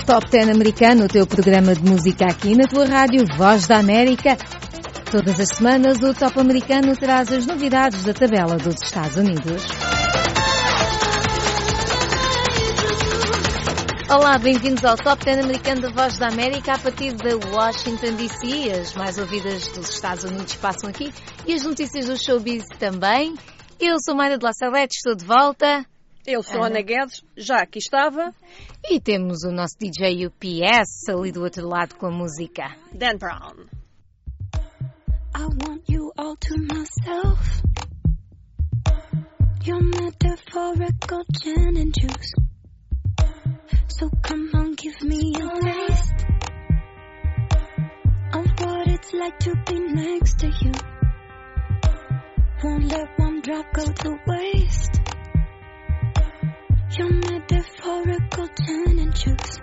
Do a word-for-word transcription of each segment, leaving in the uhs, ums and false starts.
Top dez americano, o teu programa de música aqui na tua rádio Voz da América. Todas as semanas o Top americano traz as novidades da tabela dos Estados Unidos. Olá, bem-vindos ao Top dez americano da Voz da América a partir de Washington D C. As mais ouvidas dos Estados Unidos passam aqui e as notícias do showbiz também. Eu sou Mayra de La Salete, estou de volta. Eu sou Ana Guedes, já aqui estava. E temos o nosso D J U P S ali do outro lado com a música. Dan Brown. I want you all to myself. Your metaphorical gin and juice. So come on, give me a taste of what it's like to be next to you. Won't let one drop go to waste. Your metaphorical gin and juice.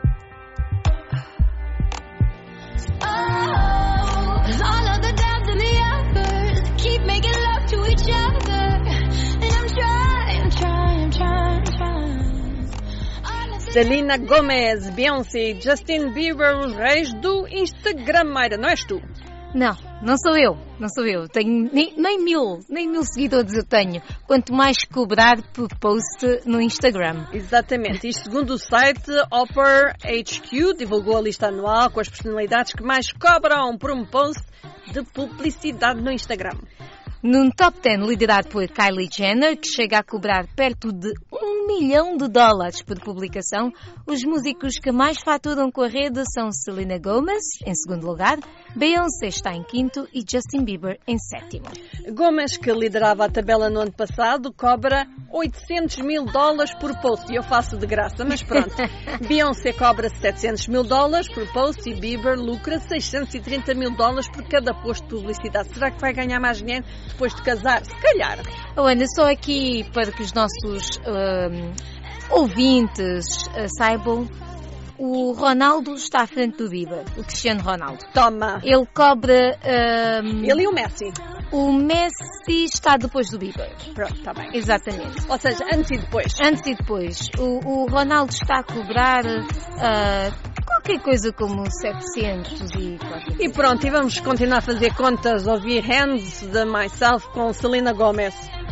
Oh, all of the downs and the uppers keep making love to each other, and I'm trying, trying, trying, trying. Selena Gomez, Beyoncé, Justin Bieber, os reis do Instagram, Mayra, não és tu? Não, não sou eu, não sou eu. Tenho nem, nem mil, nem mil seguidores eu tenho. Quanto mais cobrar por post no Instagram. Exatamente. Isto segundo o site Opera H Q, divulgou a lista anual com as personalidades que mais cobram por um post de publicidade no Instagram. Num top dez liderado por Kylie Jenner, que chega a cobrar perto de um milhão de dólares por publicação, os músicos que mais faturam com a rede são Selena Gomez, em segundo lugar, Beyoncé está em quinto e Justin Bieber em sétimo. Gomez, que liderava a tabela no ano passado, cobra oitocentos mil dólares por post. E eu faço de graça, mas pronto. Beyoncé cobra setecentos mil dólares por post e Bieber lucra seiscentos e trinta mil dólares por cada post de publicidade. Será que vai ganhar mais dinheiro depois de casar? Se calhar. Oh, Ana, só aqui para que os nossos um, ouvintes uh, saibam, o Ronaldo está à frente do Bieber, o Cristiano Ronaldo. Toma! Ele cobra... Um, Ele e o Messi. O Messi está depois do Bieber. Pronto, está bem. Exatamente. Ou seja, antes e depois. Antes e depois. O, o Ronaldo está a cobrar uh, qualquer coisa como setecentos e qualquer coisa. E pronto, e vamos continuar a fazer contas, ouvir Hands de Myself com Selena Gomez.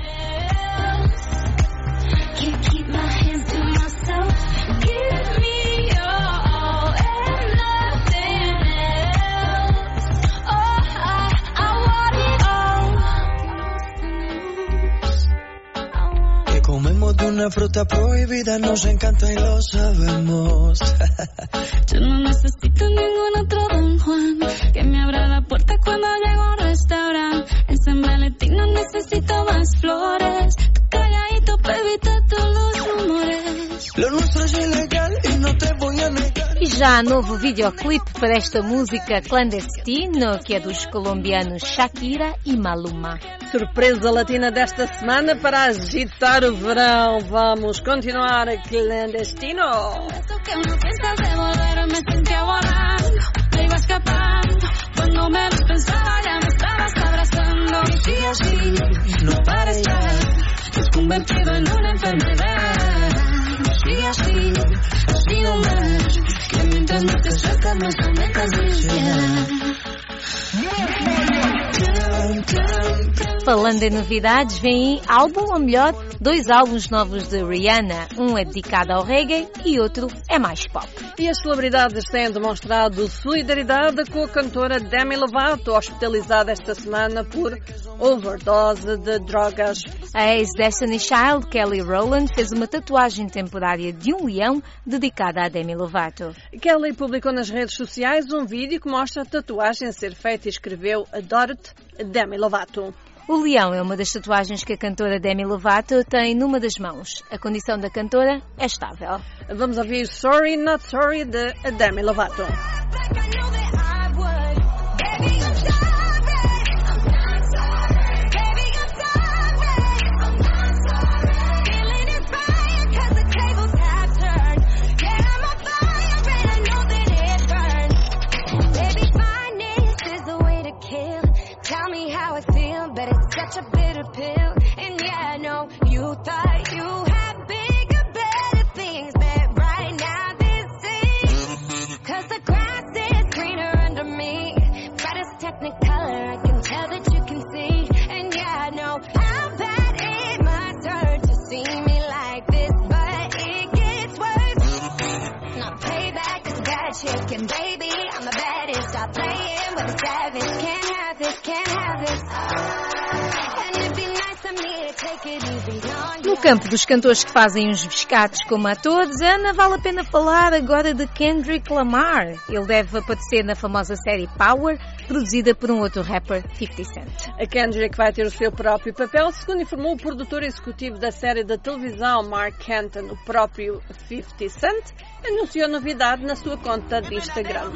Can't keep my hands to myself. Give me your all and nothing else. Oh, I, I want it all. Que comemos de una fruta prohibida, nos encanta y lo sabemos. Yo no necesito ningún otro Don Juan que me abra la puerta cuando llego a un restaurante. En San Valentín no necesito más flores. Tú calladito para evitar todos los rumores. Lo nuestro es ilegal y no te voy a negar. E já há novo videoclipe para esta música Clandestino, que é dos colombianos Shakira e Maluma. Surpresa latina desta semana para agitar o verão. Vamos continuar Clandestino. Eso que no piensas devolver me sentía volando. Me iba escapando. Cuando menos pensaba ya me estabas abrazando. Y sigue así, no pares ya. Te has convertido en una enfermedad. Sigue así, así no más. Que mientras no te sacas más aumentas mi ansiedad. Falando em novidades, vem álbum, ou melhor, dois álbuns novos de Rihanna. Um é dedicado ao reggae e outro é mais pop. E as celebridades têm demonstrado solidariedade com a cantora Demi Lovato, hospitalizada esta semana por overdose de drogas. A ex-Destiny Child, Kelly Rowland, fez uma tatuagem temporária de um leão dedicada a Demi Lovato. Kelly publicou nas redes sociais um vídeo que mostra a tatuagem a ser feita e escreveu Adore-te, Demi Lovato. O leão é uma das tatuagens que a cantora Demi Lovato tem numa das mãos. A condição da cantora é estável. Vamos ouvir Sorry Not Sorry de Demi Lovato. Such a bitter pill, and yeah, I know you thought you had bigger, better things, but right now this is looking, baby. I'm the baddest. Stop playing with the savage. Can't have this, can't have this. And it'd be nice of me to take it easy on you. No campo dos cantores que fazem uns biscates como atores, Ana, vale a pena falar agora de Kendrick Lamar. Ele deve aparecer na famosa série Power, produzida por um outro rapper, fifty Cent. A Kendrick vai ter o seu próprio papel, segundo informou o produtor executivo da série de televisão, Mark Canton. O próprio fifty Cent anunciou a novidade na sua conta de Instagram.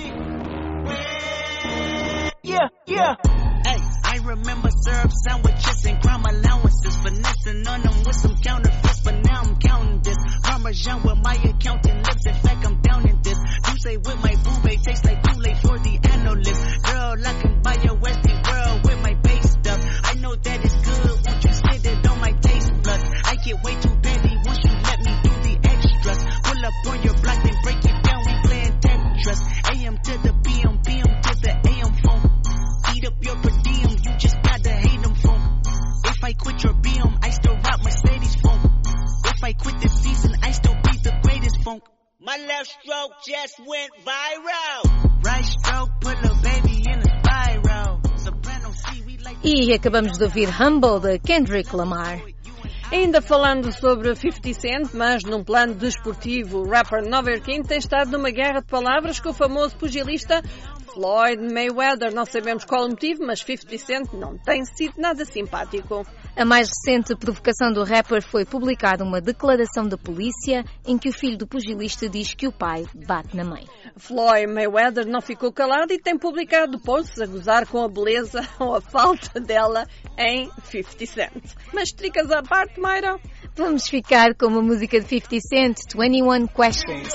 Yeah, yeah. Hey, I remember syrup sandwiches and crime allowances, finessing on them with some counterfeits, but now I'm counting this. Parmesan with my accountant lips, in fact I'm down in this. You say with my boo-bae tastes like Kool-Aid for the analyst. Girl, I can buy your Westie world with my base stuff. I know that it's good, won't you sit it on my taste buds? I get way too petty once you let me do the extras. Pull up on your block, then break it down, we playing Tetris. A M to the P M, P M to the A M phone. Eat up your per diem, you just gotta hate them phone. If I quit your B M, I still rock Mercedes phone. If I quit this season, I still be the greatest funk. My left stroke just went viral. Right stroke put a baby in a spiral. Soprano C, we like. E acabamos de ouvir Humble, de Kendrick Lamar. Ainda falando sobre fifty Cent, mas num plano desportivo, o rapper nova-iorquino tem estado numa guerra de palavras com o famoso pugilista Floyd Mayweather. Não sabemos qual o motivo, mas fifty Cent não tem sido nada simpático. A mais recente provocação do rapper foi publicar uma declaração da polícia em que o filho do pugilista diz que o pai bate na mãe. Floyd Mayweather não ficou calado e tem publicado posts a gozar com a beleza ou a falta dela em fifty Cent. Mas tricas à parte, Mayra? Vamos ficar com uma música de fifty Cent, twenty-one Questions.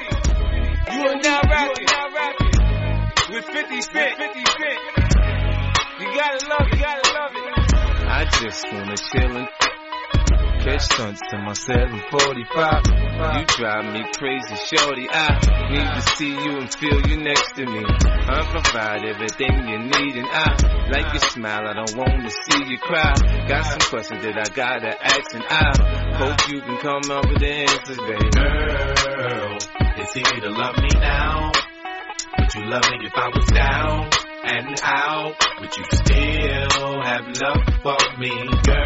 You are now rapping, now rapping with fifty Cent, fifty Cent. You gotta love it, you gotta love it. I just wanna chill and catch stunts to my seven forty-five. You drive me crazy, shorty. I need to see you and feel you next to me. I provide everything you need, and I like your smile. I don't wanna see you cry. Got some questions that I gotta ask, and I hope you can come up with the answers, baby. Girl, it's easy to love me now. Would you love me if I was down and out? Would you still have love for me,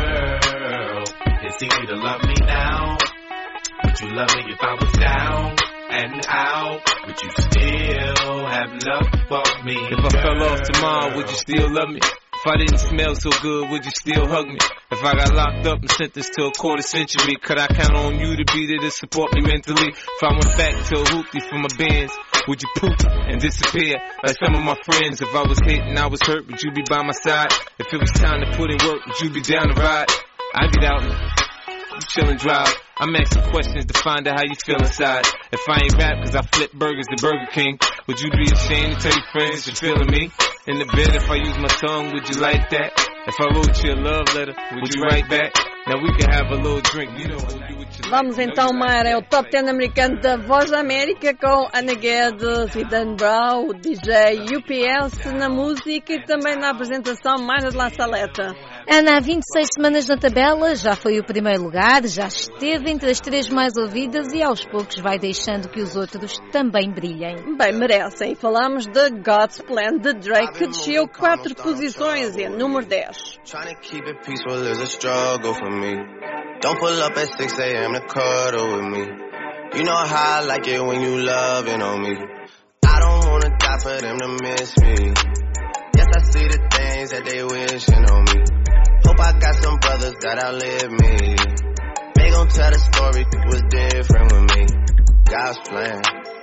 girl? It's easy to love me now. Would you love me if I was down and out? Would you still have love for me, If I fell off tomorrow, would you still love me? If I didn't smell so good, would you still hug me? If I got locked up and sentenced to a quarter century, could I count on you to be there to support me mentally? If I went back to a hoopty for my bands, would you poof and disappear like some of my friends? If I was hit and I was hurt, would you be by my side? If it was time to put in work, would you be down to ride? I get out and you chill and drive. I'm asking questions to find out how you feel inside. If I ain't rap cause I flip burgers at Burger King, would you be ashamed to tell your friends that you're feeling me? In the bed, if I use my tongue, would you like that? If I wrote you a love letter, would you write back? Now we can have a little drink, you know, we'll do what you like. Vamos então, Mayra, é o Top ten americano da Voz da América com Ana Guedes e Dan Brown, o D J U P S na música e também na apresentação Mayra de La Saleta. Ana, há vinte e seis semanas na tabela, já foi o primeiro lugar, já esteve entre as três mais ouvidas e aos poucos vai deixando que os outros também brilhem. Bem, merecem. Falamos de God's Plan de Drake, que desceu quatro posições e é número dez. Trying to keep it peaceful is a struggle for me. Don't pull up at six a.m. to cuddle with me. You know how I like it when you loving on me. I don't wanna die for them to miss me. Yes, I see the things that they wishing on me. Hope I got some brothers that outlive me. They gon' tell the story, it was different with me. God's plan,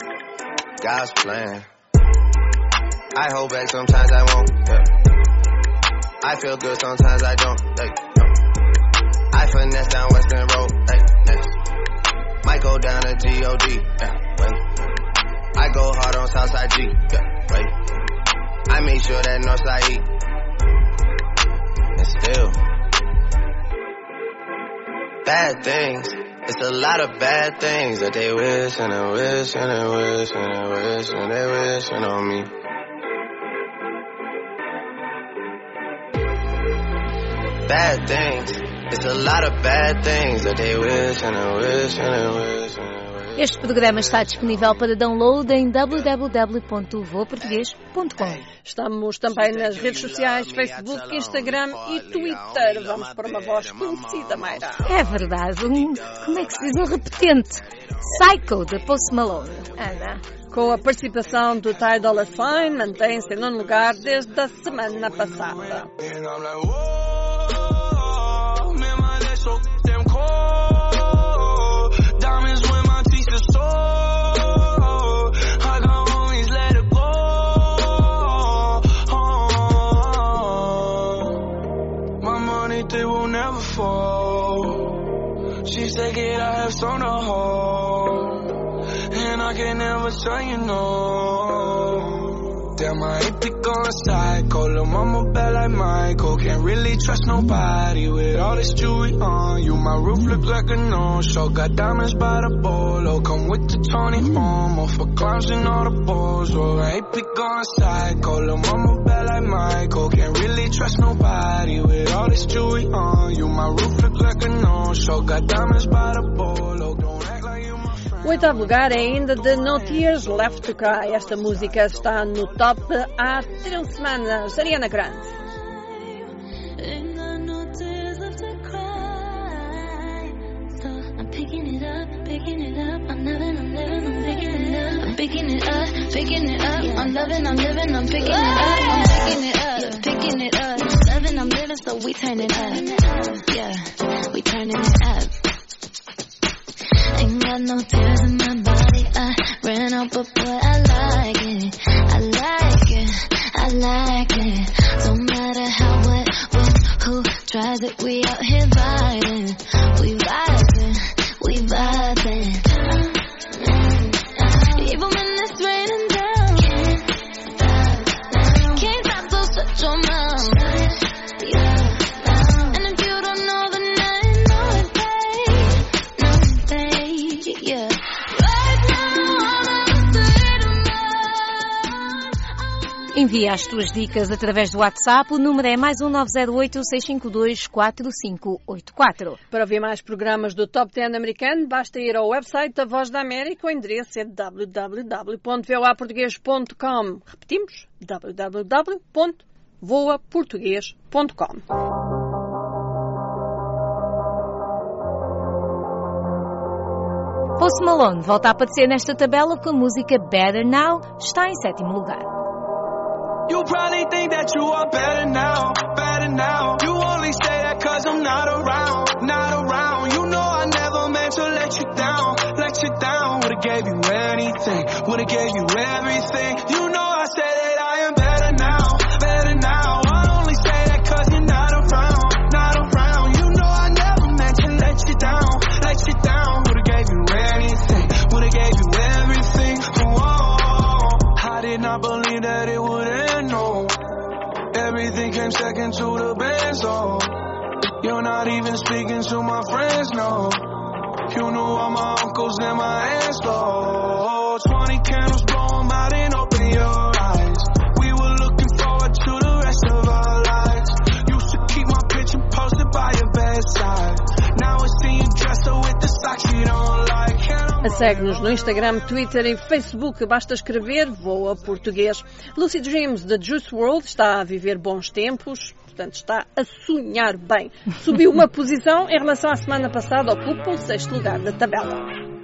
God's plan. I hold back, sometimes I won't, yeah. I feel good, sometimes I don't, like, no. I finesse down Western Road, like, next. Might go down to G O D, yeah, wait. I go hard on Southside G, yeah, wait. I make sure that Northside E. And still, bad things. It's a lot of bad things that they wish and they wish and they wish and they wish and they wishing on me. Bad things. It's a lot of bad things that they wish and they wish and they wish and they wish. Este programa está disponível para download em w w w ponto voa português ponto com. Estamos também nas redes sociais, Facebook, Instagram e Twitter. Vamos para uma voz conhecida, Mayra. É verdade, um, como é que se diz? Um repetente. Psycho, de Post Malone. Ana. Com a participação do Ty Dolla Sign, mantém-se em nono lugar desde a semana passada. They will never fall. She said, "Kid, I have so no hold, and I can never tell you no." Damn, I ain't be going psycho. Lil' mama bad like Michael. Can't really trust nobody with all this jewelry on you. My roof look like a no-show. Got diamonds by the bolo. Come with the Tony Momo for clowns and all the balls. Oh, I ain't be going psycho. Lil' mama bad like Michael. Can't really trust nobody with all this jewelry on you. My roof look like a no-show. Got diamonds by the bolo. Don't act like you my friend. O oitavo lugar é ainda de No Tears Left to Cry. Esta música está no top há três semanas. Ariana Grande. Picking it up, picking it up, I'm loving, I'm living, I'm picking it up. I'm picking it up, picking it up, I'm loving, I'm living, I'm picking it up. I'm picking it up, picking it up, loving, I'm living, so we turn it up. Yeah, we turning it up. Ain't got no tears in my body, I ran out, but boy, I like it. I like it, I like it. Don't matter how, what, when, who tries it, we out here vibing. We vibing. We vibing, even when it's raining down. Can't stop, so shut your mouth. And if you don't know, then I know it, babe. Know it, babe, yeah. Right now, all I say to me. Envia as tuas dicas através do WhatsApp. O número é mais um nove zero oito, seis cinco dois, quatro cinco oito quatro. Para ouvir mais programas do Top dez americano, basta ir ao website da Voz da América. O endereço é w w w ponto voa português ponto com. Repetimos, w w w ponto voa português ponto com. Post Malone volta a aparecer nesta tabela com a música Better Now. Está em sétimo lugar. You probably think that you are better now, better now. You only say that cause I'm not around, not around. You know I never meant to let you down, let you down. Would've gave you anything, would've gave you everything. You know I said that I am better now, better now. I only say that cause you're not around, not around. You know I never meant to let you down, let you down. Would've gave you anything, would've gave you everything. Whoa, I did not believe that it would end, no. Everything came second to the best, oh. You're not even speaking to my friends, no. You knew all my uncles and my aunts, oh. Twenty candles blow 'em out and open your eyes. We were looking forward to the rest of our lives. Used to keep my picture posted by your bedside. Now I see you dressed up with the socks you don't like. Segue-nos no Instagram, Twitter e Facebook. Basta escrever Voa Português. Lucid Dreams, da Juice world, está a viver bons tempos. Portanto, está a sonhar bem. Subiu uma posição em relação à semana passada, ocupa o sexto lugar da tabela.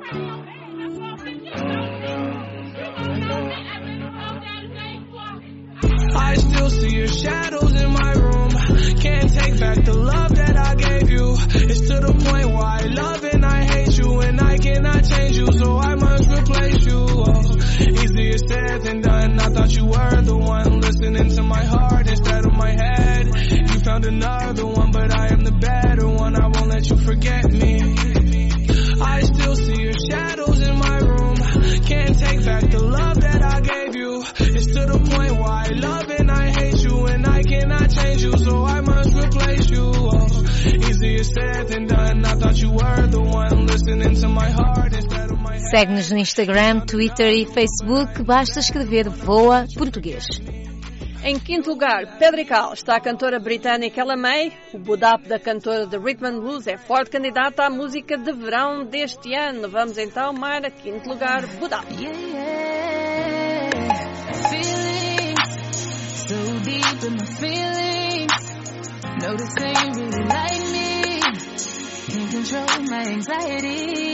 I still see your shadows in my room. Can't take back the love that I gave you. It's to the point where I love and I hate you, and I cannot change you, so I must replace you. Oh, easier said than done. I thought you were the one listening to my heart instead of my head. You found another one, but I am the better one. I won't let you forget me. I still see your shadows in my room. Can't take back the love that I gave you. It's to the point where I love and I hate you, and I cannot change you, so I must replace you. Oh, easier said than done. I thought you were the one listening to my heart instead of my head. Segue-nos no Instagram, Twitter e Facebook. Basta escrever Voa Português. Em quinto lugar, Pedro Cal, está a cantora britânica Ella May. O Budap da cantora de Rhythm and Blues é forte candidata à música de verão deste ano. Vamos então, Mayra, quinto lugar, Budap. Yeah, yeah. Feelings so deep in my feelings. Notice that you really like me. Can't control my anxiety.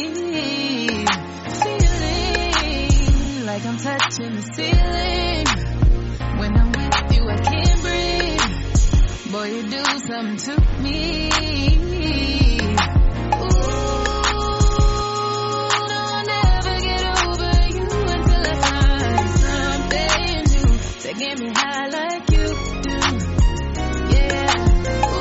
Feeling like I'm touching the ceiling. When I'm with you, I can't breathe. Boy, you do something to me. Ooh, no, I'll never get over you until I find something new that get me high like you do. Yeah. Ooh,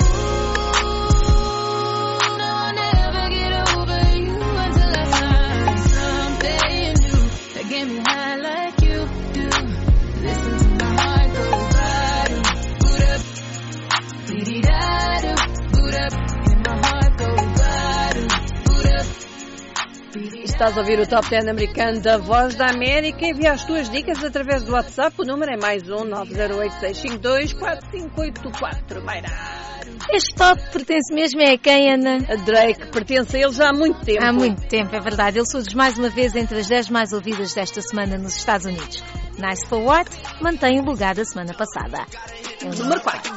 no, I'll never get over you until I find something new that get me high like you do. Listen to my heart go bottom, boot up, dee-dee-da-do, boot up, and my heart go bottom, boot up, dee-dee-da-do. Estás a ouvir o Top dez americano da Voz da América. Envia as tuas dicas através do WhatsApp. O número é mais um nove zero oito seis cinco dois quatro cinco oito quatro. Mayra. Este top pertence mesmo a quem, Ana? A Drake pertence a ele já há muito tempo. Há muito tempo, é verdade. Ele surge mais uma vez entre as dez mais ouvidas desta semana nos Estados Unidos. Nice for What mantém o lugar da semana passada. É o número quatro.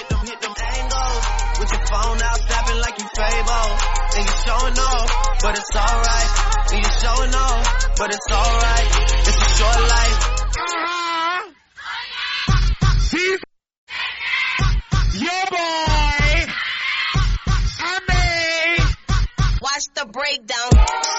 With your phone out, snapping like you Fable. And you showing off, but it's alright. And you showing off, but it's alright. It's a short life. He's your boy. I mean, Watch the breakdown.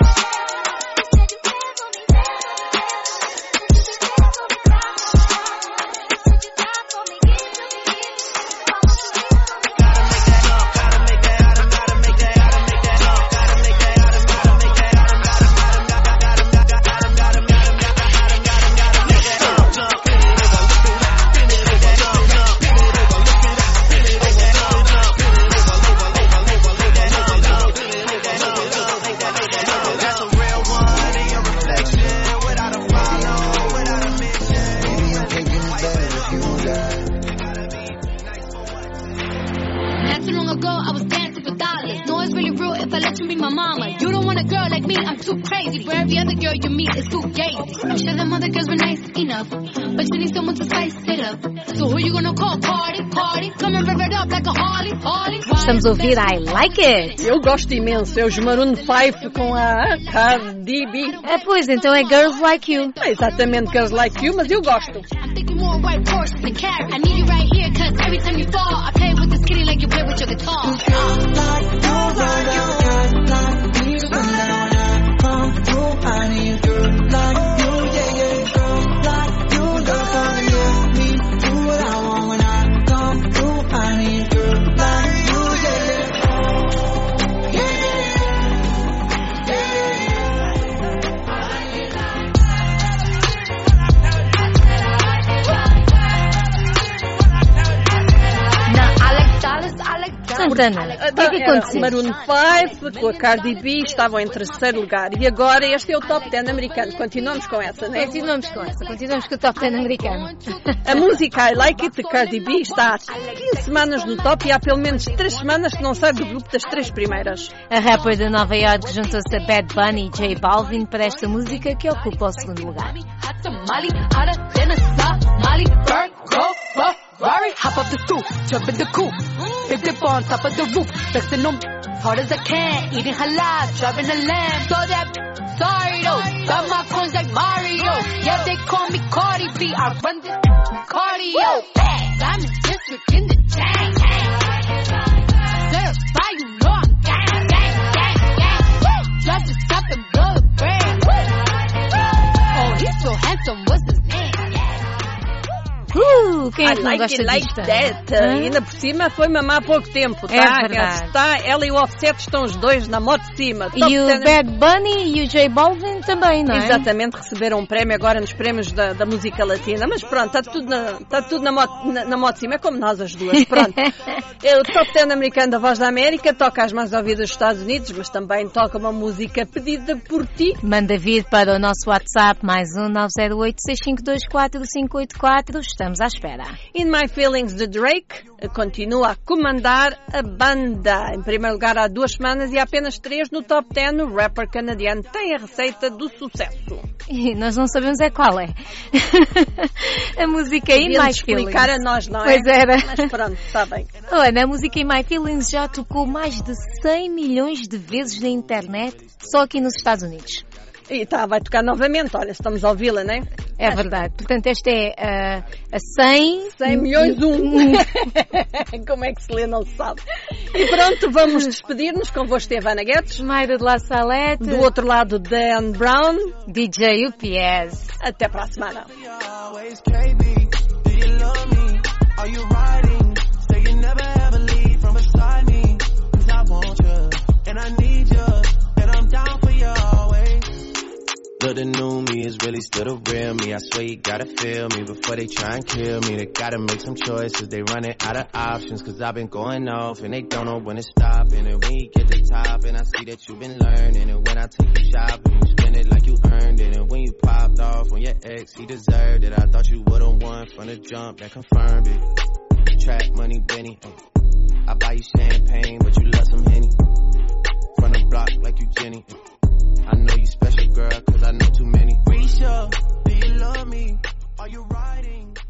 Too crazy for every other girl you meet is too gazy. I'm sure them other girls were nice enough, but you need someone to spice it up. So who you gonna call? Cardi, Cardi, come and rev it up like a Harley, Harley. Estamos a ouvir I Like It. Eu gosto imenso. É os Maroon five com a Cardi B. Ah, pois, então é Girls Like You. Não é exatamente Girls Like You, mas eu gosto. I'm thinking more white horse than carrot. I need you right here, cause every time you fall, I play with this kitty like you play with your guitar. I need a girl like you, yeah, yeah, girl like you, girl gonna let me do what I want when I come through. I need a girl like you, yeah, yeah, yeah. Now I like dollars, I like dollars. Santana, o que é que aconteceu? Maroon five com a Cardi B estavam em terceiro lugar. E agora este é o Top dez americano. Continuamos com essa, não é? Continuamos com essa, continuamos com o Top dez americano. A música I Like It de Cardi B está há quinze semanas no top e há pelo menos três semanas que não sai do grupo das três primeiras. A rapper de Nova York juntou-se a Bad Bunny e J Balvin para esta música que ocupa o segundo lugar. Rari, hop up the stoop, jump in the coop, big dip on top of the roof, flexing them hard as I can, eating halal, driving a lamb, so that sorry though, got my coins like Mario, yeah they call me Cardi B, I run this cardio, I'm in district in the chain, certified you know I'm gang, gang, gang, gang, drop the top and blow the brain, oh he's so handsome, what's his name? Uh, quem Quem é que I não like gosta it like disto? that. Hã? E ainda por cima foi mamar há pouco tempo, tá? É verdade. Está, ela e o Offset estão os dois na moto de cima. Top E o ten. Bad Bunny e o J Balvin também, não é? Exatamente, receberam um prémio agora nos prémios da, da música latina. Mas pronto, está tudo, na, está tudo na, moto, na, na moto de cima, é como nós as duas. Pronto. É o Top ten americano da Voz da América, toca as mais ouvidas dos Estados Unidos, mas também toca uma música pedida por ti. Manda vir para o nosso WhatsApp mais um nove zero oito, seis cinco dois, quatro cinco oito quatro. Estamos à espera. In My Feelings de Drake continua a comandar a banda. Em primeiro lugar há duas semanas e há apenas três no top dez. O rapper canadiano tem a receita do sucesso. E nós não sabemos é qual é. A música In My Feelings. Explicar a nós, não é? Pois era. Mas pronto, está bem. Olha, a música In My Feelings já tocou mais de cem milhões de vezes na internet, só aqui nos Estados Unidos. E tá, vai tocar novamente, olha, estamos a ouvi-la, não é? É verdade. Portanto, esta é uh, a cem... cem milhões um. Como é que se lê, não se sabe. E pronto, vamos despedir-nos. Convosco esteve Ana Guedes. Mayra de La Salete. Do outro lado, Dan Brown. D J U P S. Até para a semana. Look, the new me is really still the real me. I swear you gotta feel me before they try and kill me. They gotta make some choices, they running out of options. Cause I've been going off and they don't know when to stop. And when you get to the top and I see that you've been learning. And when I take you shopping, you spend it like you earned it. And when you popped off on your ex, he deserved it. I thought you would've won from the jump, that confirmed it. Trap money, Benny. I buy you champagne, but you love some Henny. From the block like you Jenny. I know you special, girl, cause I know too many. Risha, do you love me? Are you riding?